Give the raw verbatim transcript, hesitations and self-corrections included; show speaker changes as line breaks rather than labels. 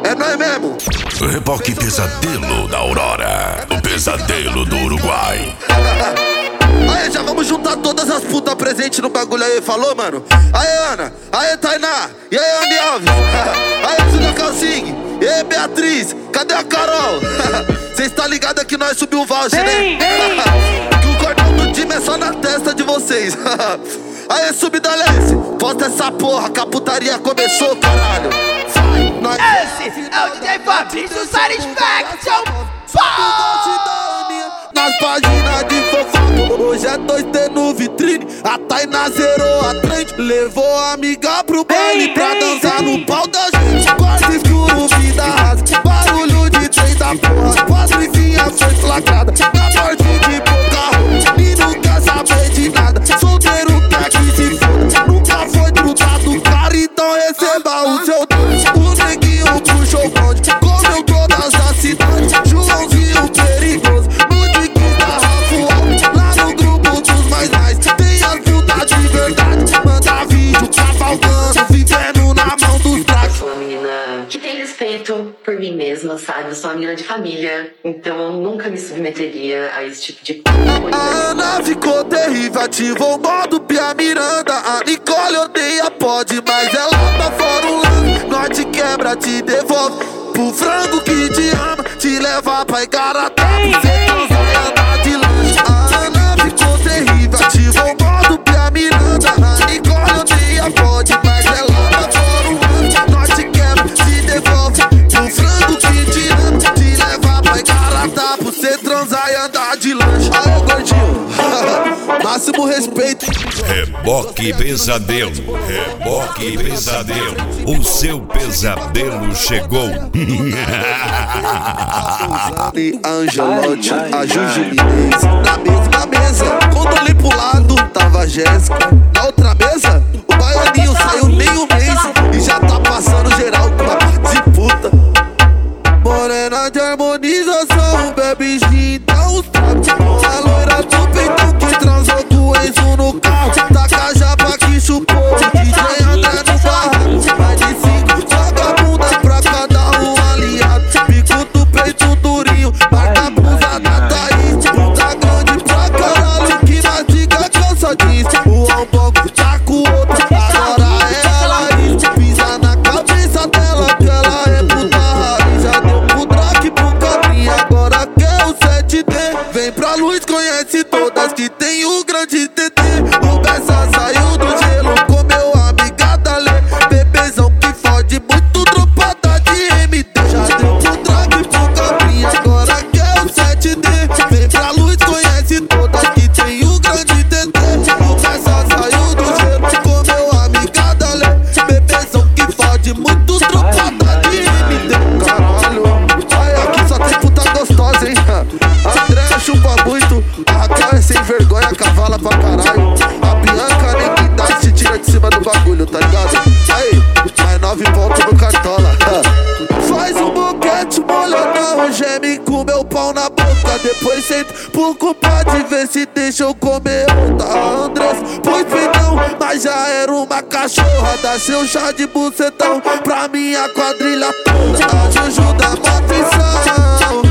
É nóis mesmo.
Reboque Pesadelo da Aurora, o pesadelo do Uruguai.
Aí, já vamos juntar todas as putas presentes no bagulho aí, falou, mano? Aí, Ana, aí, Tainá, e aí, Andy Alves, aí, Julia Calcing, e aí, Beatriz, cadê a Carol? Cês tá ligado que nós subiu o voucher, né? Que o cordão do time é só na testa de vocês. Aí, Subidalesse, posta essa porra, que a putaria começou, caralho. Vai, nós...
Esse é o D J Fabrício Satisfaction.
Nas páginas de fofoca, hoje é dois T no vitrine. A Tainá zerou a trend, levou a amiga pro baile pra dançar no pau da gente. Quarto escuro, vida rasa, barulho de trem da porra. Patricinha foi flagrada na morte de boca. E não quer saber de nada, solteiro quer que se foda. Nunca foi trutado, cara, então receba o seu doce. O neguinho puxou o bonde, comeu todas as cidades. Joãozinho perigoso,
que tem respeito por mim mesma, sabe? Eu sou uma menina de família, então eu nunca me submeteria a esse tipo de coisa.
A Ana ficou terrível, ativou o modo Pia Miranda. A Nicole odeia, pode, mas ela tá fora um lance. Nós te quebra, te devolve pro frango que te ama, te leva pra Igaratá, você transar e andar de lanche. A Ana ficou terrível, ativou o modo Pia Miranda. A Nicole odeia, pode, mas ela tá fora um lance. Nós te quebra, te devolve pro frango que te ama, te leva pra Igaratá, pra você transar e andar de lanche. Aí, gordinho, máximo respeito.
Reboque Pesadelo, Reboque Pesadelo, o seu pesadelo chegou.
E Angelotti, a Juju Inês. Na mesma mesa, quando olhei pro lado, tava a Jéssica. Na outra mesa, o baianinho saiu nem um mês e já tá passando geral com uma parte de puta. Morena de harmonização, bebe gin, dá uns trapos. A loira do peitão que transou com o Enzo no carro. Taca a japa que chupou, D J André no barraco. Mais de cinco, joga a bunda pra cada um aliado. Pico do peito durinho, marca a blusa da Thaís. Bunda grande pra caralho, que mastiga cansa jeans. O Hamburgo tá com outra, agora é a Laís. Pisa na cabeça dela, que ela é puta raiz. Já deu pro Drake, pro Cabrinha, agora quer o sete D. Vem pra luz, conhece todas que tem o grande T T. O Bessa saiu do gelo, comeu a amiga da Lê. Bebezão que fode muito, dropada de M D. Já deu pro Drake, pro Cabrinha, agora quer o sete D. Vem pra luz, conhece todas que tem o grande T T. O Bessa saiu do gelo, comeu a amiga da Lê. Bebezão que fode muito, dropada de M D. Caralho, ai, aqui só tem puta gostosa, hein? A André chupa muito, a Raquel é sem vergonha, cavala pra caralho. A Bianca nem que dá se tira de cima do bagulho, tá ligado? Aí, mais nove pontos no cartola. Faz um boquete molhadão, geme com meu pau na boca. Depois senta pro compadre, ver se deixa eu comer outra. A Andrés pôs peitão, mas já era uma cachorra. Dá seu chá de bucetão pra minha quadrilha toda. A Juju dá mó atenção.